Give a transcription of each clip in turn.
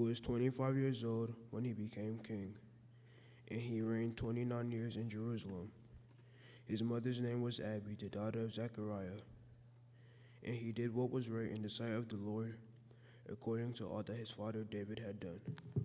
was 25 years old when he became king, and he reigned 29 years in Jerusalem. His mother's name was Abi, the daughter of Zechariah, and he did what was right in the sight of the Lord, according to all that his father David had done.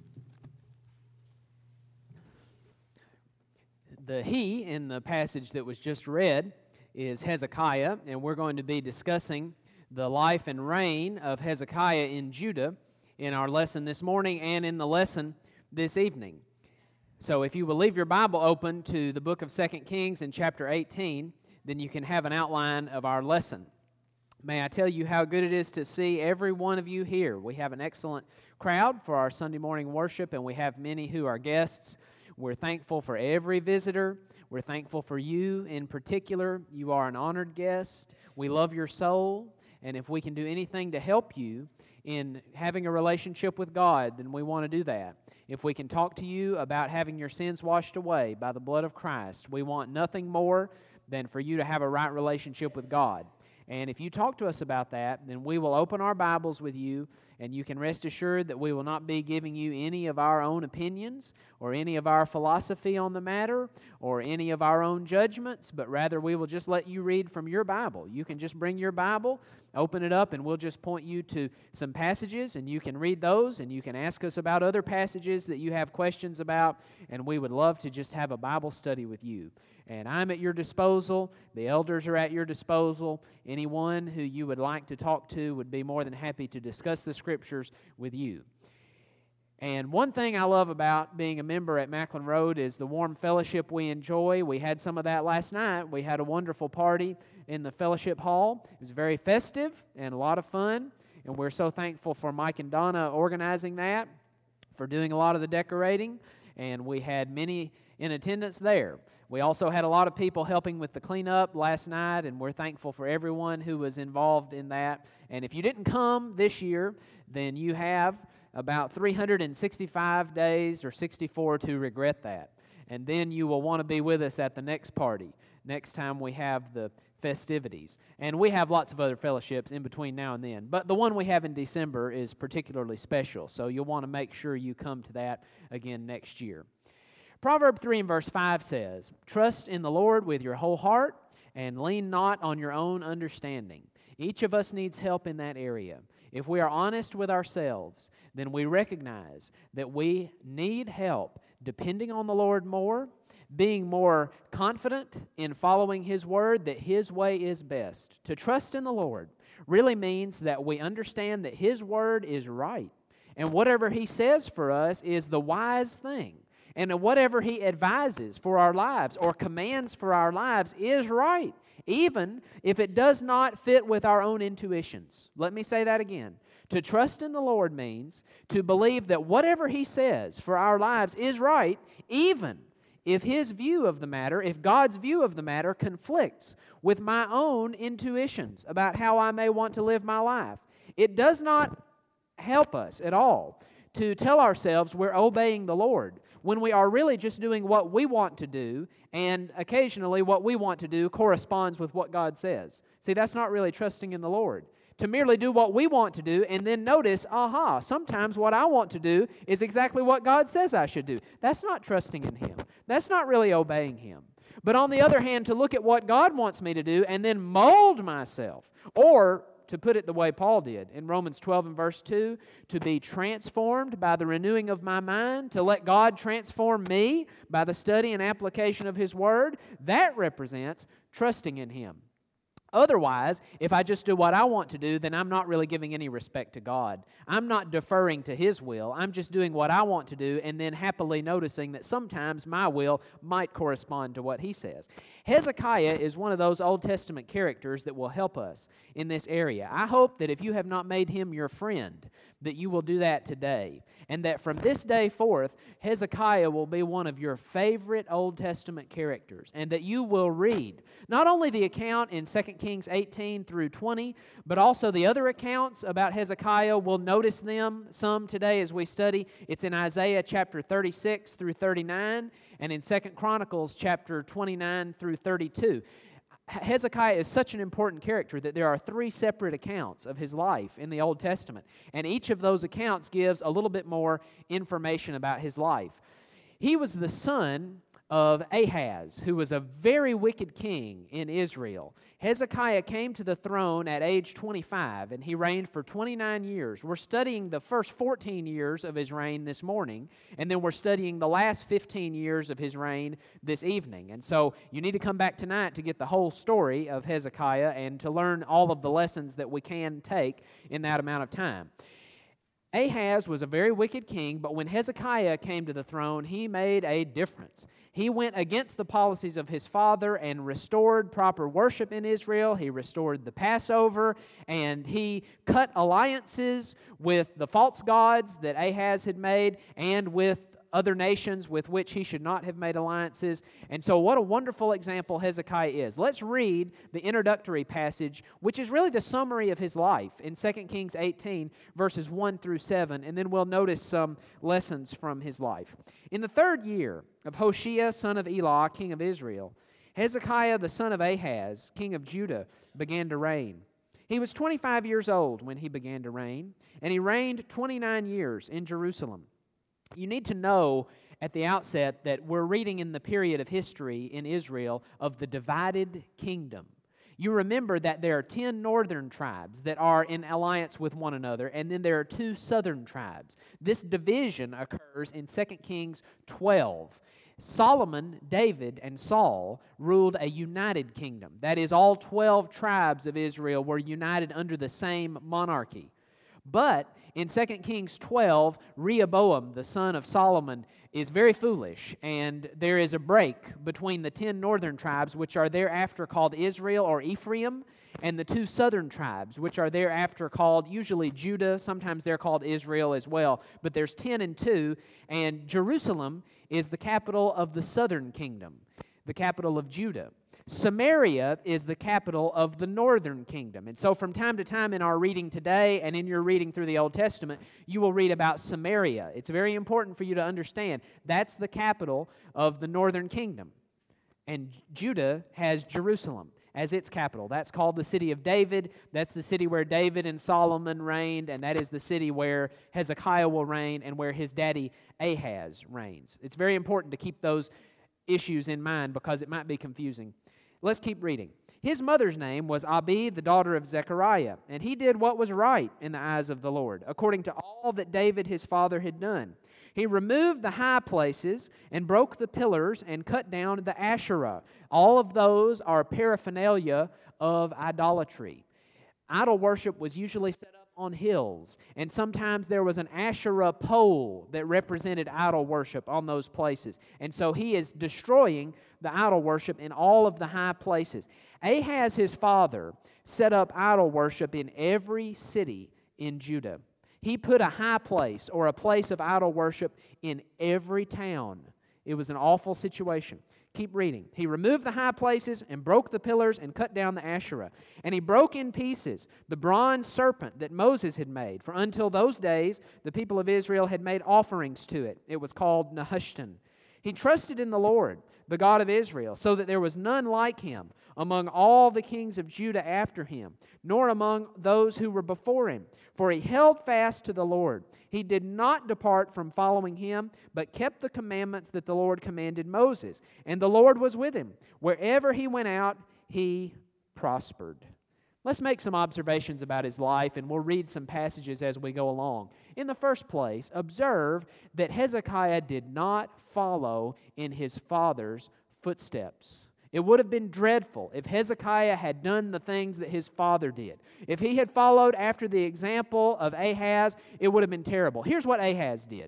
The he in the passage that was just read is Hezekiah, and we're going to be discussing the life and reign of Hezekiah in Judah in our lesson this morning and in the lesson this evening. So if you will leave your Bible open to the book of 2 Kings in chapter 18, then you can have an outline of our lesson. May I tell you how good it is to see every one of you here. We have an excellent crowd for our Sunday morning worship, and we have many who are guests. We're thankful for every visitor. We're thankful for you in particular. You are an honored guest. We love your soul, and if we can do anything to help you in having a relationship with God, then we want to do that. If we can talk to you about having your sins washed away by the blood of Christ, we want nothing more than for you to have a right relationship with God. And if you talk to us about that, then we will open our Bibles with you, and you can rest assured that we will not be giving you any of our own opinions or any of our philosophy on the matter or any of our own judgments, but rather we will just let you read from your Bible. You can just bring your Bible, open it up, and we'll just point you to some passages, and you can read those, and you can ask us about other passages that you have questions about, and we would love to just have a Bible study with you. And I'm at your disposal. The elders are at your disposal. Anyone who you would like to talk to would be more than happy to discuss the Scriptures with you. And one thing I love about being a member at Macklin Road is the warm fellowship we enjoy. We had some of that last night. We had a wonderful party in the fellowship hall. It was very festive and a lot of fun. And we're so thankful for Mike and Donna organizing that, for doing a lot of the decorating. And we had many in attendance there. We also had a lot of people helping with the cleanup last night, and we're thankful for everyone who was involved in that. And if you didn't come this year, then you have about 365 days or 64 to regret that. And then you will want to be with us at the next party, next time we have the festivities. And we have lots of other fellowships in between now and then. But the one we have in December is particularly special, so you'll want to make sure you come to that again next year. Proverb 3 and verse 5 says, "Trust in the Lord with your whole heart and lean not on your own understanding." Each of us needs help in that area. If we are honest with ourselves, then we recognize that we need help depending on the Lord more, being more confident in following His Word, that His way is best. To trust in the Lord really means that we understand that His Word is right, and whatever He says for us is the wise thing. And whatever He advises for our lives or commands for our lives is right, even if it does not fit with our own intuitions. Let me say that again. To trust in the Lord means to believe that whatever He says for our lives is right, even if His view of the matter, if God's view of the matter conflicts with my own intuitions about how I may want to live my life. It does not help us at all to tell ourselves we're obeying the Lord when we are really just doing what we want to do, and occasionally what we want to do corresponds with what God says. See, that's not really trusting in the Lord. To merely do what we want to do and then notice, sometimes what I want to do is exactly what God says I should do. That's not trusting in Him. That's not really obeying Him. But on the other hand, to look at what God wants me to do and then mold myself, or to put it the way Paul did in Romans 12 and verse 2, to be transformed by the renewing of my mind, to let God transform me by the study and application of His Word, that represents trusting in Him. Otherwise, if I just do what I want to do, then I'm not really giving any respect to God. I'm not deferring to His will. I'm just doing what I want to do and then happily noticing that sometimes my will might correspond to what He says. Hezekiah is one of those Old Testament characters that will help us in this area. I hope that if you have not made him your friend, that you will do that today, and that from this day forth, Hezekiah will be one of your favorite Old Testament characters, and that you will read not only the account in 2 Kings 18 through 20, but also the other accounts about Hezekiah. We'll notice them some today as we study. It's in Isaiah chapter 36 through 39, and in 2 Chronicles chapter 29 through 32. Hezekiah is such an important character that there are 3 separate accounts of his life in the Old Testament, and each of those accounts gives a little bit more information about his life. He was the son of Ahaz, who was a very wicked king in Israel. Hezekiah came to the throne at age 25, and he reigned for 29 years. We're studying the first 14 years of his reign this morning, and then we're studying the last 15 years of his reign this evening. And so you need to come back tonight to get the whole story of Hezekiah and to learn all of the lessons that we can take in that amount of time. Ahaz was a very wicked king, but when Hezekiah came to the throne, he made a difference. He went against the policies of his father and restored proper worship in Israel. He restored the Passover, and he cut alliances with the false gods that Ahaz had made and with other nations with which he should not have made alliances. And so what a wonderful example Hezekiah is. Let's read the introductory passage, which is really the summary of his life in 2 Kings 18, verses 1 through 7, and then we'll notice some lessons from his life. In the 3rd year of Hoshea, son of Elah, king of Israel, Hezekiah, the son of Ahaz, king of Judah, began to reign. He was 25 years old when he began to reign, and he reigned 29 years in Jerusalem. You need to know at the outset that we're reading in the period of history in Israel of the divided kingdom. You remember that there are 10 northern tribes that are in alliance with one another, and then there are 2 southern tribes. This division occurs in 2 Kings 12. Solomon, David, and Saul ruled a united kingdom. That is, all 12 tribes of Israel were united under the same monarchy. But in 2 Kings 12, Rehoboam, the son of Solomon, is very foolish, and there is a break between the 10 northern tribes, which are thereafter called Israel or Ephraim, and the 2 southern tribes, which are thereafter called usually Judah. Sometimes they're called Israel as well, but there's 10 and 2, and Jerusalem is the capital of the southern kingdom, the capital of Judah. Samaria is the capital of the northern kingdom. And so from time to time in our reading today and in your reading through the Old Testament, you will read about Samaria. It's very important for you to understand that's the capital of the northern kingdom. And Judah has Jerusalem as its capital. That's called the city of David. That's the city where David and Solomon reigned, and that is the city where Hezekiah will reign and where his daddy Ahaz reigns. It's very important to keep those issues in mind because it might be confusing. Let's keep reading. His mother's name was Abi, the daughter of Zechariah, and he did what was right in the eyes of the Lord, according to all that David his father had done. He removed the high places and broke the pillars and cut down the Asherah. All of those are paraphernalia of idolatry. Idol worship was usually set up on hills, and sometimes there was an Asherah pole that represented idol worship on those places. And so he is destroying the idol worship in all of the high places. Ahaz, his father, set up idol worship in every city in Judah. He put a high place or a place of idol worship in every town. It was an awful situation. Keep reading. He removed the high places and broke the pillars and cut down the Asherah. And he broke in pieces the bronze serpent that Moses had made. For until those days, the people of Israel had made offerings to it. It was called Nehushtan. He trusted in the Lord, the God of Israel, so that there was none like him among all the kings of Judah after him, nor among those who were before him. For he held fast to the Lord. He did not depart from following him, but kept the commandments that the Lord commanded Moses. And the Lord was with him. Wherever he went out, he prospered. Let's make some observations about his life, and we'll read some passages as we go along. In the first place, observe that Hezekiah did not follow in his father's footsteps. It would have been dreadful if Hezekiah had done the things that his father did. If he had followed after the example of Ahaz, it would have been terrible. Here's what Ahaz did.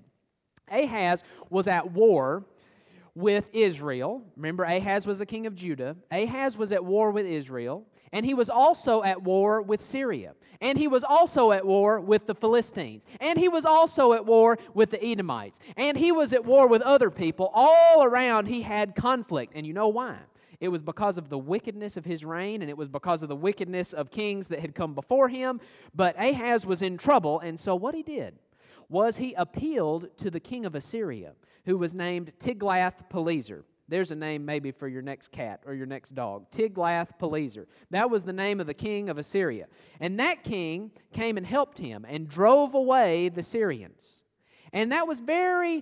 Ahaz was at war with Israel. Remember, Ahaz was the king of Judah. Ahaz was at war with Israel, and he was also at war with Syria. And he was also at war with the Philistines. And he was also at war with the Edomites. And he was at war with other people. All around he had conflict. And you know why? It was because of the wickedness of his reign, and it was because of the wickedness of kings that had come before him. But Ahaz was in trouble, and so what he did was he appealed to the king of Assyria, who was named Tiglath-Pileser. There's a name maybe for your next cat or your next dog. Tiglath-Pileser. That was the name of the king of Assyria. And that king came and helped him and drove away the Syrians. And that was very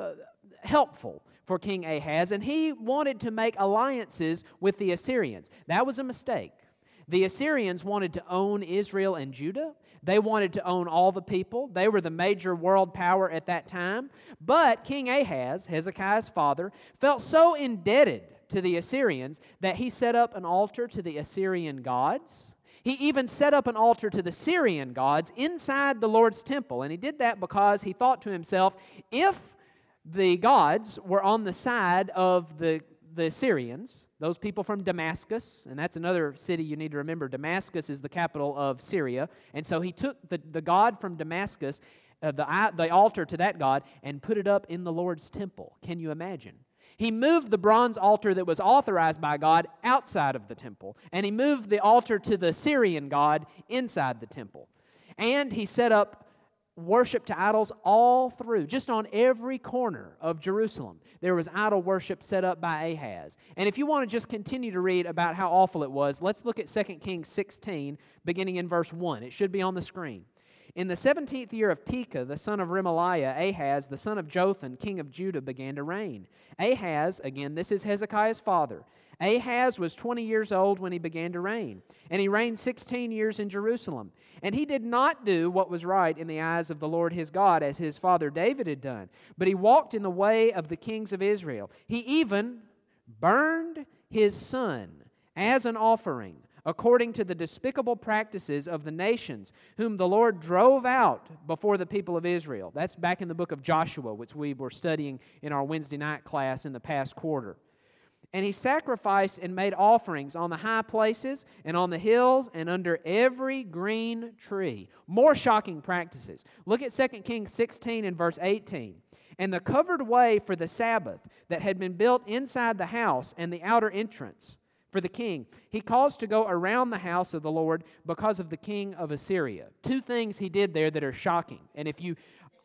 helpful for King Ahaz, and he wanted to make alliances with the Assyrians. That was a mistake. The Assyrians wanted to own Israel and Judah. They wanted to own all the people. They were the major world power at that time. But King Ahaz, Hezekiah's father, felt so indebted to the Assyrians that he set up an altar to the Assyrian gods. He even set up an altar to the Syrian gods inside the Lord's temple. And he did that because he thought to himself, if the gods were on the side of the Syrians, those people from Damascus, and that's another city you need to remember. Damascus is the capital of Syria, and so he took the god from Damascus, the altar to that god, and put it up in the Lord's temple. Can you imagine? He moved the bronze altar that was authorized by God outside of the temple, and he moved the altar to the Syrian god inside the temple. And he set up worship to idols all through, just on every corner of Jerusalem. There was idol worship set up by Ahaz. And if you want to just continue to read about how awful it was, let's look at 2 Kings 16, beginning in verse 1. It should be on the screen. In the 17th year of Pekah, the son of Remaliah, Ahaz, the son of Jotham, king of Judah, began to reign. Ahaz, again, this is Hezekiah's father. Ahaz was 20 years old when he began to reign, and he reigned 16 years in Jerusalem. And he did not do what was right in the eyes of the Lord his God, as his father David had done, but he walked in the way of the kings of Israel. He even burned his son as an offering, according to the despicable practices of the nations, whom the Lord drove out before the people of Israel. That's back in the book of Joshua, which we were studying in our Wednesday night class in the past quarter. And he sacrificed and made offerings on the high places and on the hills and under every green tree. More shocking practices. Look at 2 Kings 16 and verse 18. And the covered way for the Sabbath that had been built inside the house and the outer entrance for the king, he caused to go around the house of the Lord because of the king of Assyria. Two things he did there that are shocking. And if you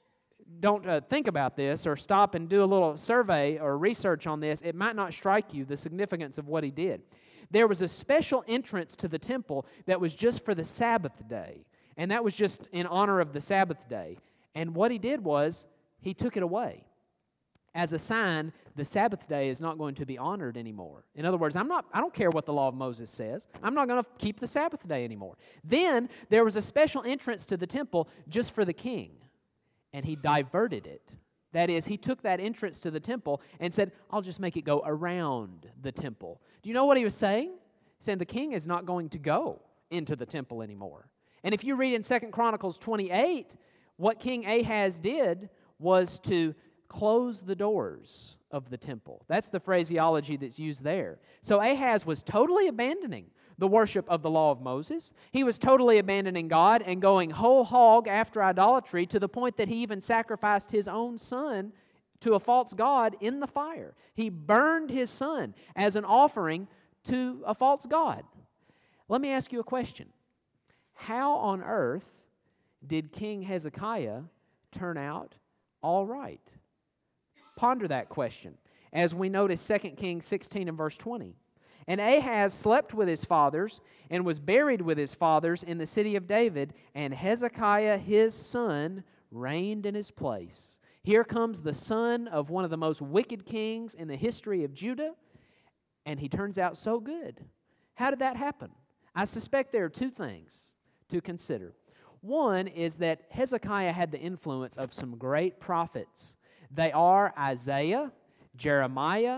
don't think about this or stop and do a little survey or research on this, it might not strike you the significance of what he did. There was a special entrance to the temple that was just for the Sabbath day, and that was just in honor of the Sabbath day. And what he did was he took it away. As a sign, the Sabbath day is not going to be honored anymore. In other words, I don't care what the law of Moses says. I'm not going to keep the Sabbath day anymore. Then there was a special entrance to the temple just for the king. And he diverted it. That is, he took that entrance to the temple and said, I'll just make it go around the temple. Do you know what he was saying? He's saying the king is not going to go into the temple anymore. And if you read in 2 Chronicles 28, what King Ahaz did was to close the doors of the temple. That's the phraseology that's used there. So Ahaz was totally abandoning the worship of the law of Moses. He was totally abandoning God and going whole hog after idolatry to the point that he even sacrificed his own son to a false god in the fire. He burned his son as an offering to a false god. Let me ask you a question. How on earth did King Hezekiah turn out all right? Ponder that question as we notice 2 Kings 16 and verse 20. And Ahaz slept with his fathers and was buried with his fathers in the city of David, and Hezekiah his son reigned in his place. Here comes the son of one of the most wicked kings in the history of Judah, and he turns out so good. How did that happen? I suspect there are two things to consider. One is that Hezekiah had the influence of some great prophets. They are Isaiah, Jeremiah,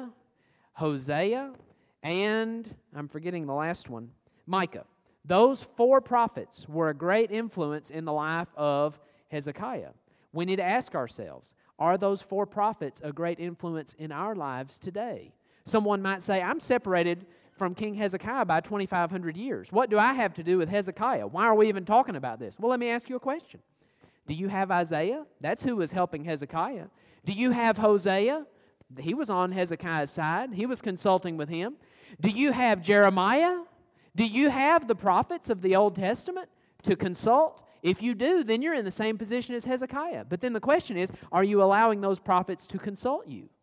Hosea, and I'm forgetting the last one, Micah. Those four prophets were a great influence in the life of Hezekiah. We need to ask ourselves, are those four prophets a great influence in our lives today? Someone might say, I'm separated from King Hezekiah by 2,500 years. What do I have to do with Hezekiah? Why are we even talking about this? Well, let me ask you a question. Do you have Isaiah? That's who was helping Hezekiah. Do you have Hosea? He was on Hezekiah's side. He was consulting with him. Do you have Jeremiah? Do you have the prophets of the Old Testament to consult? If you do, then you're in the same position as Hezekiah. But then the question is, are you allowing those prophets to consult you?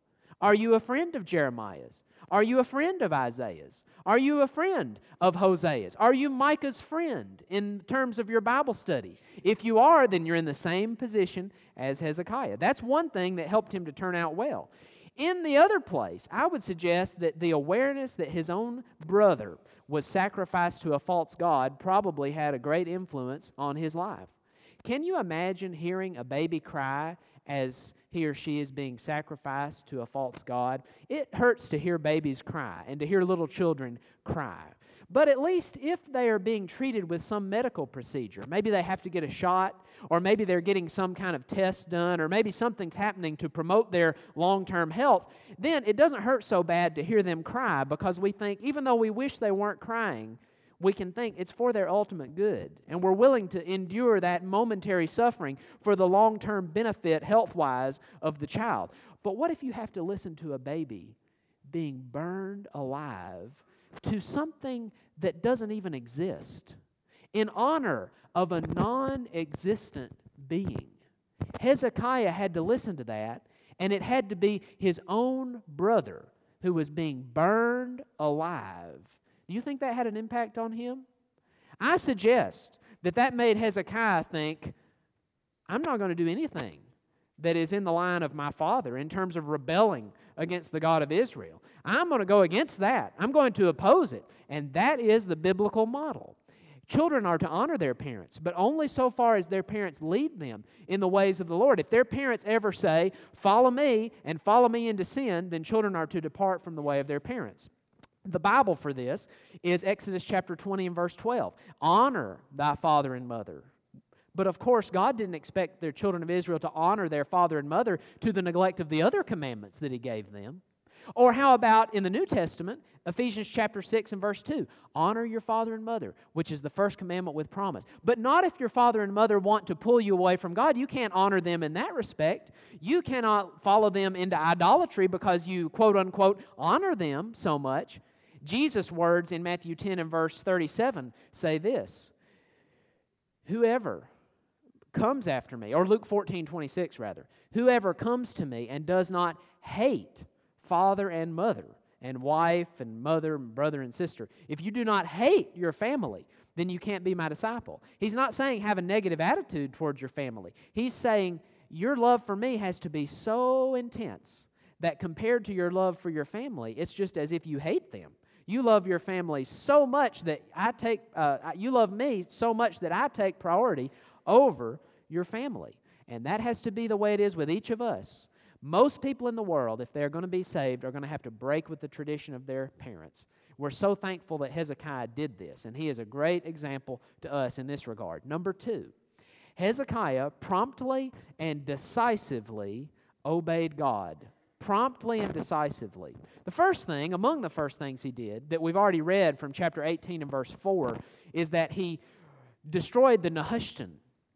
Are you a friend of Jeremiah's? Are you a friend of Isaiah's? Are you a friend of Hosea's? Are you Micah's friend in terms of your Bible study? If you are, then you're in the same position as Hezekiah. That's one thing that helped him to turn out well. In the other place, I would suggest that the awareness that his own brother was sacrificed to a false god probably had a great influence on his life. Can you imagine hearing a baby cry as he or she is being sacrificed to a false god? It hurts to hear babies cry and to hear little children cry. But at least if they are being treated with some medical procedure, maybe they have to get a shot, or maybe they're getting some kind of test done, or maybe something's happening to promote their long-term health, then it doesn't hurt so bad to hear them cry, because we think, even though we wish they weren't crying, we can think it's for their ultimate good, and we're willing to endure that momentary suffering for the long-term benefit, health-wise, of the child. But what if you have to listen to a baby being burned alive to something that doesn't even exist in honor of a non-existent being? Hezekiah had to listen to that, and it had to be his own brother who was being burned alive. Do you think that had an impact on him? I suggest that made Hezekiah think, I'm not going to do anything that is in the line of my father in terms of rebelling against the God of Israel. I'm going to go against that. I'm going to oppose it. And that is the biblical model. Children are to honor their parents, but only so far as their parents lead them in the ways of the Lord. If their parents ever say, follow me and follow me into sin, then children are to depart from the way of their parents. The Bible for this is Exodus chapter 20 and verse 12. Honor thy father and mother. But of course, God didn't expect their children of Israel to honor their father and mother to the neglect of the other commandments that He gave them. Or how about in the New Testament, Ephesians chapter 6 and verse 2, honor your father and mother, which is the first commandment with promise. But not if your father and mother want to pull you away from God. You can't honor them in that respect. You cannot follow them into idolatry because you, quote unquote, honor them so much. Jesus' words in Matthew 10 and verse 37 say this, whoever comes after me, or Luke 14:26 rather, whoever comes to me and does not hate father and mother and wife and mother and brother and sister, if you do not hate your family, then you can't be my disciple. He's not saying have a negative attitude towards your family. He's saying your love for me has to be so intense that compared to your love for your family, it's just as if you hate them. You love your family so much that you love me so much that I take priority over your family. And that has to be the way it is with each of us. Most people in the world, if they're going to be saved, are going to have to break with the tradition of their parents. We're so thankful that Hezekiah did this, and he is a great example to us in this regard. Number 2, Hezekiah promptly and decisively obeyed God. Promptly and decisively. Among the first things he did, that we've already read from chapter 18 and verse 4, is that he destroyed the Nehushtan.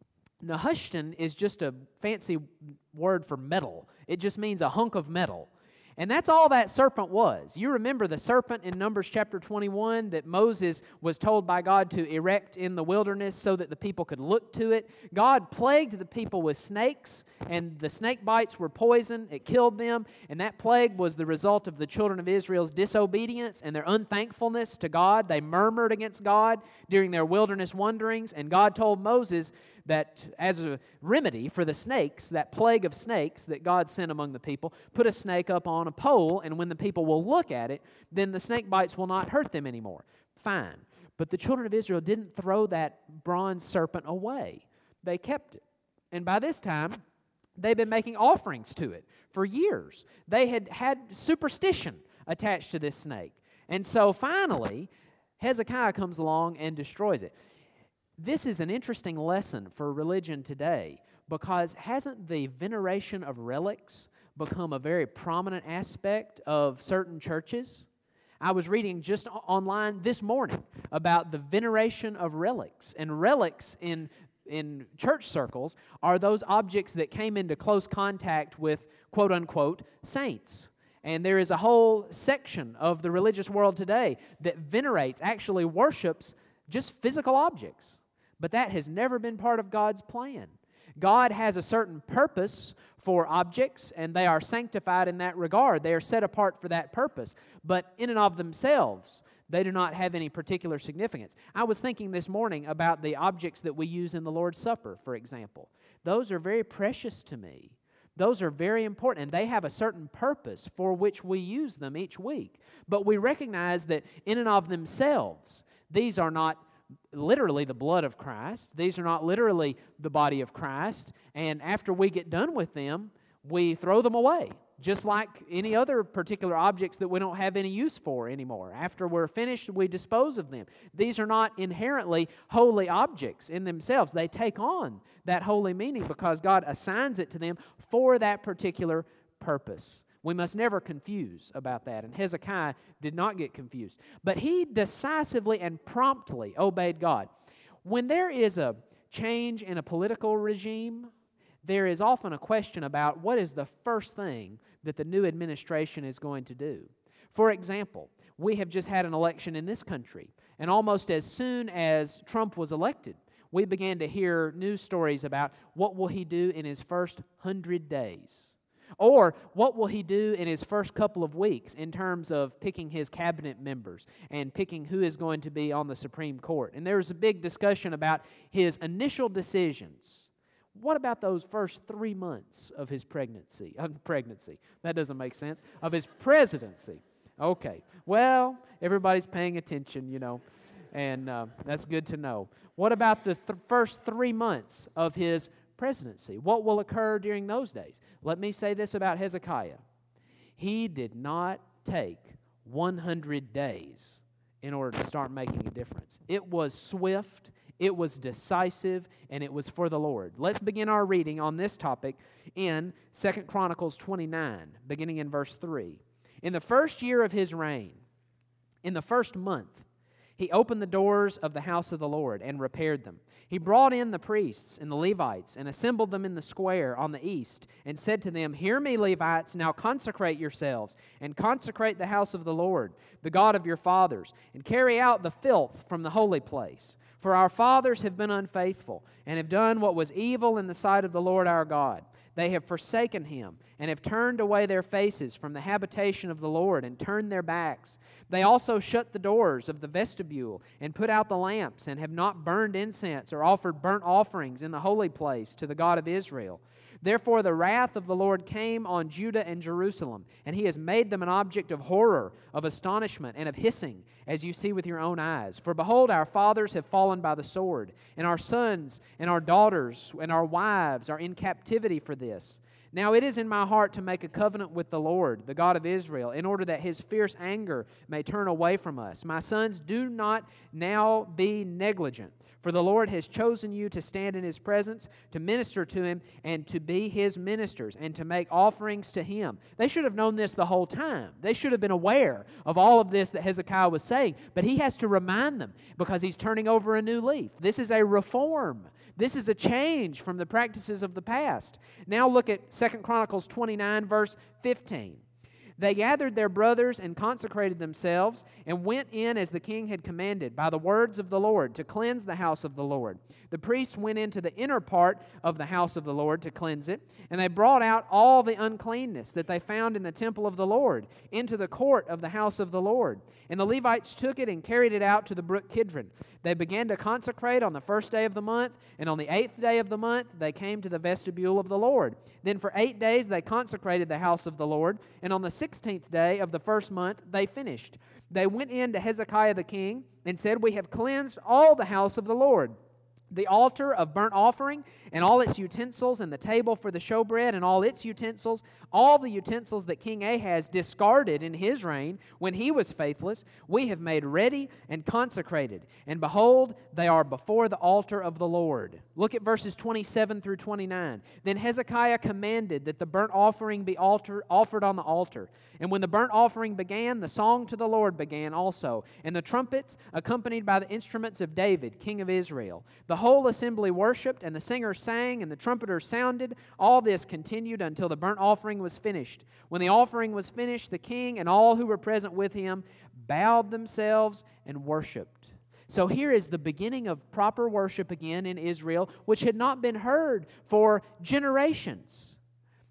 Nehushtan is just a fancy word for metal. It just means a hunk of metal. And that's all that serpent was. You remember the serpent in Numbers chapter 21 that Moses was told by God to erect in the wilderness so that the people could look to it. God plagued the people with snakes, and the snake bites were poison. It killed them, and that plague was the result of the children of Israel's disobedience and their unthankfulness to God. They murmured against God during their wilderness wanderings, and God told Moses that as a remedy for the snakes, that plague of snakes that God sent among the people, put a snake up on a pole, and when the people will look at it, then the snake bites will not hurt them anymore. Fine. But the children of Israel didn't throw that bronze serpent away. They kept it. And by this time, they've been making offerings to it for years. They had superstition attached to this snake. And so finally, Hezekiah comes along and destroys it. This is an interesting lesson for religion today, because hasn't the veneration of relics become a very prominent aspect of certain churches? I was reading just online this morning about the veneration of relics. And relics in church circles are those objects that came into close contact with, quote-unquote, saints. And there is a whole section of the religious world today that venerates, actually worships, just physical objects. But that has never been part of God's plan. God has a certain purpose for objects, and they are sanctified in that regard. They are set apart for that purpose. But in and of themselves, they do not have any particular significance. I was thinking this morning about the objects that we use in the Lord's Supper, for example. Those are very precious to me. Those are very important, and they have a certain purpose for which we use them each week. But we recognize that in and of themselves, these are not literally the blood of Christ. These are not literally the body of Christ. And after we get done with them, we throw them away, just like any other particular objects that we don't have any use for anymore. After we're finished, we dispose of them. These are not inherently holy objects in themselves. They take on that holy meaning because God assigns it to them for that particular purpose. We must never confuse about that, and Hezekiah did not get confused. But he decisively and promptly obeyed God. When there is a change in a political regime, there is often a question about what is the first thing that the new administration is going to do. For example, we have just had an election in this country, and almost as soon as Trump was elected, we began to hear news stories about what will he do in his first 100 days. Or what will he do in his first couple of weeks in terms of picking his cabinet members and picking who is going to be on the Supreme Court. And there was a big discussion about his initial decisions. What about those first 3 months of his pregnancy? That doesn't make sense. Of his presidency. Okay. Well, everybody's paying attention, and that's good to know. What about the first 3 months of his presidency? What will occur during those days? Let me say this about Hezekiah. He did not take 100 days in order to start making a difference. It was swift, it was decisive, and it was for the Lord. Let's begin our reading on this topic in 2 Chronicles 29, beginning in verse 3. In the first year of his reign, in the first month, he opened the doors of the house of the Lord and repaired them. He brought in the priests and the Levites and assembled them in the square on the east and said to them, "Hear me, Levites, now consecrate yourselves and consecrate the house of the Lord, the God of your fathers, and carry out the filth from the holy place. For our fathers have been unfaithful and have done what was evil in the sight of the Lord our God. They have forsaken Him and have turned away their faces from the habitation of the Lord and turned their backs. They also shut the doors of the vestibule and put out the lamps and have not burned incense or offered burnt offerings in the holy place to the God of Israel. Therefore the wrath of the Lord came on Judah and Jerusalem, and He has made them an object of horror, of astonishment, and of hissing, as you see with your own eyes. For behold, our fathers have fallen by the sword, and our sons and our daughters and our wives are in captivity for this. Now it is in my heart to make a covenant with the Lord, the God of Israel, in order that His fierce anger may turn away from us. My sons, do not now be negligent, for the Lord has chosen you to stand in His presence, to minister to Him, and to be His ministers, and to make offerings to Him." They should have known this the whole time. They should have been aware of all of this that Hezekiah was saying, but he has to remind them because he's turning over a new leaf. This is a reform. This is a change from the practices of the past. Now look at 2 Chronicles 29, verse 15. They gathered their brothers and consecrated themselves and went in as the king had commanded by the words of the Lord to cleanse the house of the Lord. The priests went into the inner part of the house of the Lord to cleanse it, and they brought out all the uncleanness that they found in the temple of the Lord into the court of the house of the Lord. And the Levites took it and carried it out to the brook Kidron. They began to consecrate on the first day of the month, and on the 8th day of the month they came to the vestibule of the Lord. Then for 8 days they consecrated the house of the Lord, and on the 16th day of the first month they finished. They went in to Hezekiah the king and said, "We have cleansed all the house of the Lord, the altar of burnt offering and all its utensils, and the table for the showbread and all its utensils, all the utensils that King Ahaz discarded in his reign when he was faithless, we have made ready and consecrated. And behold, they are before the altar of the Lord." Look at verses 27 through 29. Then Hezekiah commanded that the burnt offering be offered on the altar. And when the burnt offering began, the song to the Lord began also, and the trumpets accompanied by the instruments of David, king of Israel. The whole assembly worshipped, and the singers sang, and the trumpeters sounded. All this continued until the burnt offering was finished. When the offering was finished, the king and all who were present with him bowed themselves and worshipped. So here is the beginning of proper worship again in Israel, which had not been heard for generations.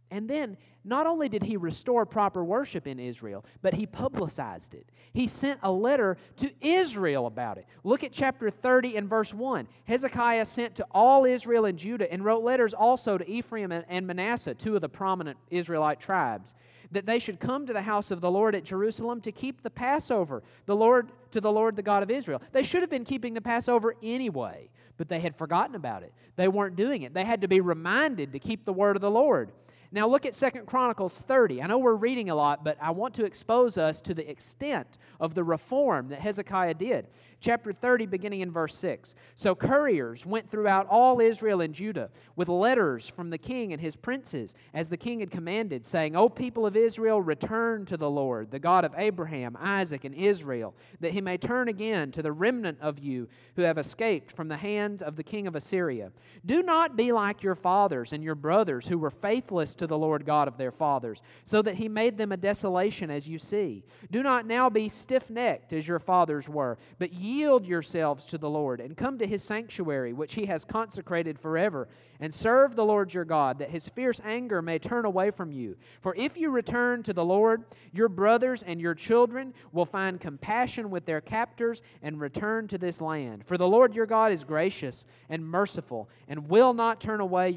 And then, not only did he restore proper worship in Israel, but he publicized it. He sent a letter to Israel about it. Look at chapter 30 and verse 1. Hezekiah sent to all Israel and Judah and wrote letters also to Ephraim and Manasseh, two of the prominent Israelite tribes, that they should come to the house of the Lord at Jerusalem to keep the Passover, to the Lord, the God of Israel. They should have been keeping the Passover anyway, but they had forgotten about it. They weren't doing it. They had to be reminded to keep the word of the Lord. Now look at 2 Chronicles 30. I know we're reading a lot, but I want to expose us to the extent of the reform that Hezekiah did. Chapter 30, beginning in verse 6. So couriers went throughout all Israel and Judah with letters from the king and his princes, as the king had commanded, saying, O people of Israel, return to the Lord, the God of Abraham, Isaac, and Israel, that he may turn again to the remnant of you who have escaped from the hands of the king of Assyria. Do not be like your fathers and your brothers who were faithless to the Lord God of their fathers, so that he made them a desolation as you see. Do not now be stiff-necked as your fathers were, but yield yourselves to the Lord, and come to his sanctuary, which he has consecrated forever, and serve the Lord your God, that his fierce anger may turn away from you. For if you return to the Lord, your brothers and your children will find compassion with their captors and return to this land. For the Lord your God is gracious and merciful, and will not turn away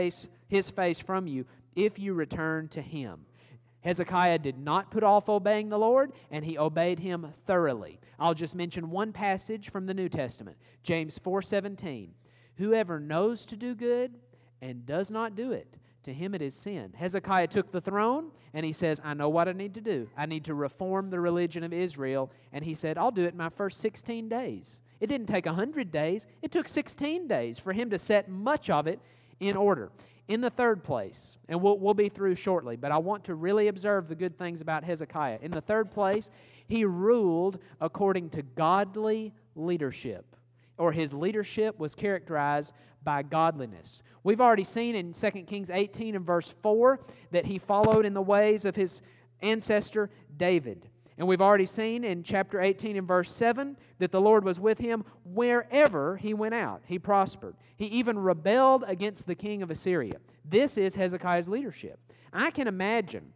his face from you if you return to him. Hezekiah did not put off obeying the Lord, and he obeyed him thoroughly. I'll just mention one passage from the New Testament, James 4:17. Whoever knows to do good and does not do it, to him it is sin. Hezekiah took the throne, and he says, I know what I need to do. I need to reform the religion of Israel. And he said, I'll do it in my first 16 days. It didn't take 100 days. It took 16 days for him to set much of it in order. In the third place, and we'll be through shortly, but I want to really observe the good things about Hezekiah. In the third place, he ruled according to godly leadership, or his leadership was characterized by godliness. We've already seen in 2 Kings 18 and verse 4 that he followed in the ways of his ancestor David. And we've already seen in chapter 18 and verse 7 that the Lord was with him wherever he went out. He prospered. He even rebelled against the king of Assyria. This is Hezekiah's leadership. I can imagine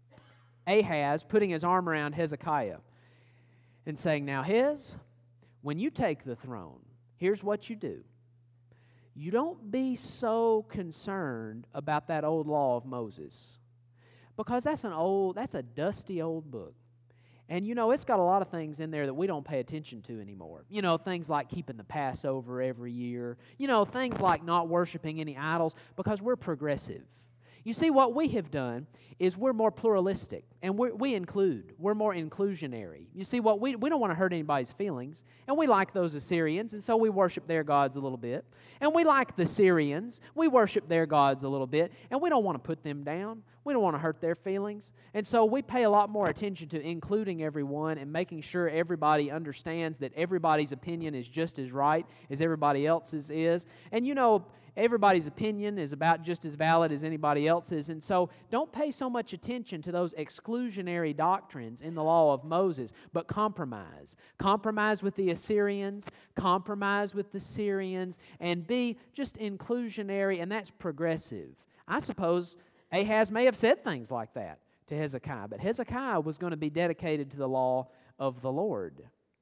Ahaz putting his arm around Hezekiah and saying, now, Hez, when you take the throne, here's what you do. You don't be so concerned about that old law of Moses, because that's a dusty old book. And, it's got a lot of things in there that we don't pay attention to anymore. Things like keeping the Passover every year. Things like not worshiping any idols, because we're progressive. You see, what we have done is we're more pluralistic, and we include. We're more inclusionary. You see, what we don't want to hurt anybody's feelings, and we like those Assyrians, and so we worship their gods a little bit. And we like the Syrians. We worship their gods a little bit, and we don't want to put them down. We don't want to hurt their feelings. And so we pay a lot more attention to including everyone and making sure everybody understands that everybody's opinion is just as right as everybody else's is. And everybody's opinion is about just as valid as anybody else's. And so don't pay so much attention to those exclusionary doctrines in the law of Moses, but compromise. Compromise with the Assyrians, compromise with the Syrians, and be just inclusionary, and that's progressive. I suppose Ahaz may have said things like that to Hezekiah, but Hezekiah was going to be dedicated to the law of the Lord.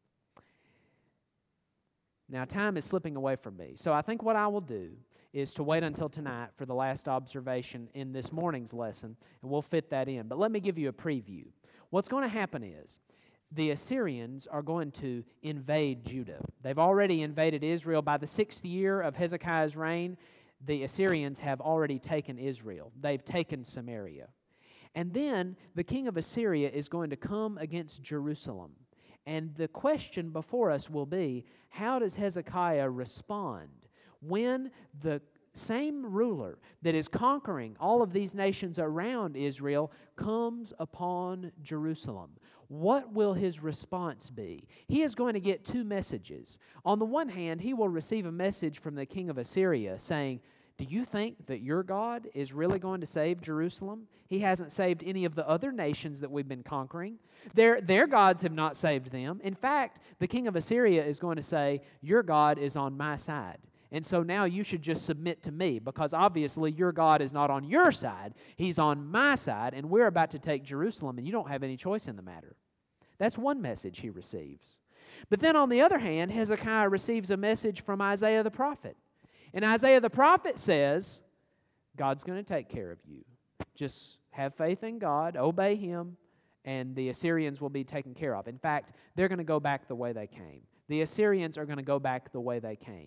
Now, time is slipping away from me, so I think what I will do is to wait until tonight for the last observation in this morning's lesson, and we'll fit that in. But let me give you a preview. What's going to happen is the Assyrians are going to invade Judah. They've already invaded Israel. By the 6th year of Hezekiah's reign, the Assyrians have already taken Israel. They've taken Samaria. And then the king of Assyria is going to come against Jerusalem. And the question before us will be, how does Hezekiah respond when the same ruler that is conquering all of these nations around Israel comes upon Jerusalem? What will his response be? He is going to get two messages. On the one hand, he will receive a message from the king of Assyria saying, do you think that your God is really going to save Jerusalem? He hasn't saved any of the other nations that we've been conquering. Their gods have not saved them. In fact, the king of Assyria is going to say, your God is on my side. And so now you should just submit to me, because obviously your God is not on your side. He's on my side, and we're about to take Jerusalem, and you don't have any choice in the matter. That's one message he receives. But then on the other hand, Hezekiah receives a message from Isaiah the prophet. And Isaiah the prophet says, God's going to take care of you. Just have faith in God, obey Him, and the Assyrians will be taken care of. In fact, they're going to go back the way they came. The Assyrians are going to go back the way they came.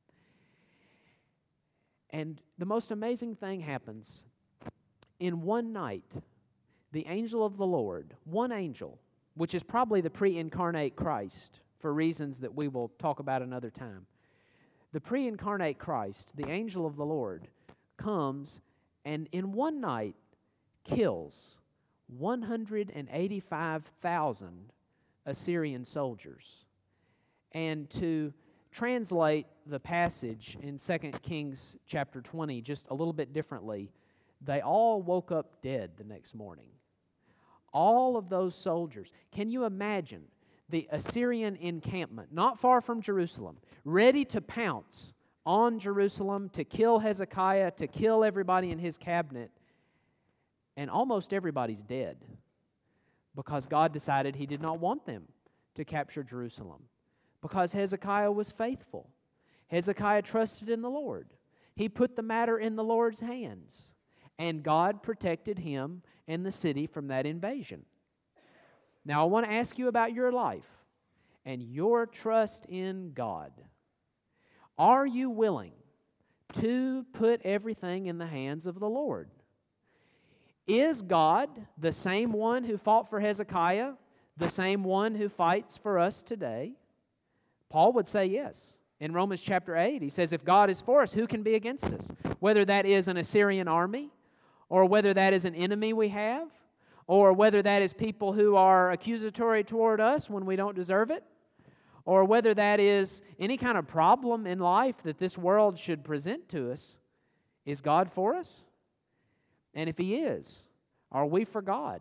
And the most amazing thing happens. In one night, the angel of the Lord, one angel, which is probably the pre-incarnate Christ, for reasons that we will talk about another time. The pre-incarnate Christ, the angel of the Lord, comes and in one night kills 185,000 Assyrian soldiers. And to translate the passage in 2 Kings chapter 20 just a little bit differently, they all woke up dead the next morning. All of those soldiers. Can you imagine the Assyrian encampment, not far from Jerusalem, ready to pounce on Jerusalem, to kill Hezekiah, to kill everybody in his cabinet, and almost everybody's dead because God decided He did not want them to capture Jerusalem, because Hezekiah was faithful. Hezekiah trusted in the Lord. He put the matter in the Lord's hands, and God protected him and the city from that invasion. Now, I want to ask you about your life and your trust in God. Are you willing to put everything in the hands of the Lord? Is God the same one who fought for Hezekiah, the same one who fights for us today? Paul would say yes. In Romans chapter 8, he says, if God is for us, who can be against us? Whether that is an Assyrian army, or whether that is an enemy we have, or whether that is people who are accusatory toward us when we don't deserve it, or whether that is any kind of problem in life that this world should present to us, is God for us? And if He is, are we for God?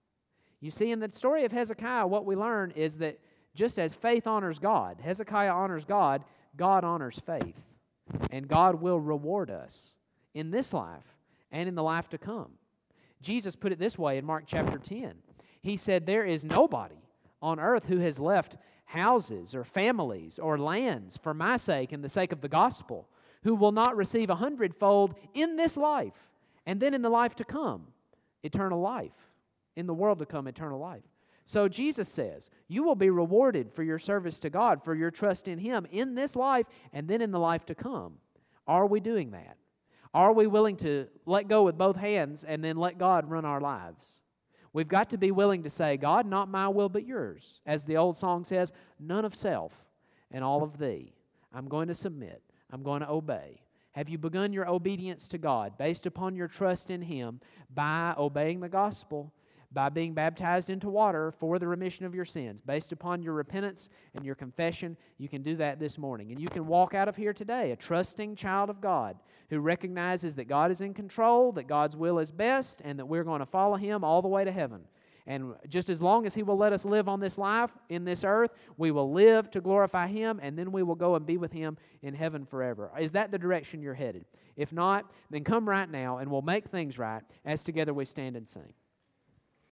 You see, in the story of Hezekiah, what we learn is that just as faith honors God, Hezekiah honors God, God honors faith. And God will reward us in this life and in the life to come. Jesus put it this way in Mark chapter 10. He said, there is nobody on earth who has left houses or families or lands for my sake and the sake of the gospel who will not receive 100-fold in this life, and then in the life to come, eternal life. In the world to come, eternal life. So Jesus says, you will be rewarded for your service to God, for your trust in Him in this life and then in the life to come. Are we doing that? Are we willing to let go with both hands and then let God run our lives? We've got to be willing to say, God, not my will but yours. As the old song says, none of self and all of thee. I'm going to submit. I'm going to obey. Have you begun your obedience to God based upon your trust in Him by obeying the gospel, by being baptized into water for the remission of your sins? Based upon your repentance and your confession, you can do that this morning. And you can walk out of here today a trusting child of God who recognizes that God is in control, that God's will is best, and that we're going to follow Him all the way to heaven. And just as long as He will let us live on this life, in this earth, we will live to glorify Him, and then we will go and be with Him in heaven forever. Is that the direction you're headed? If not, then come right now, and we'll make things right as together we stand and sing.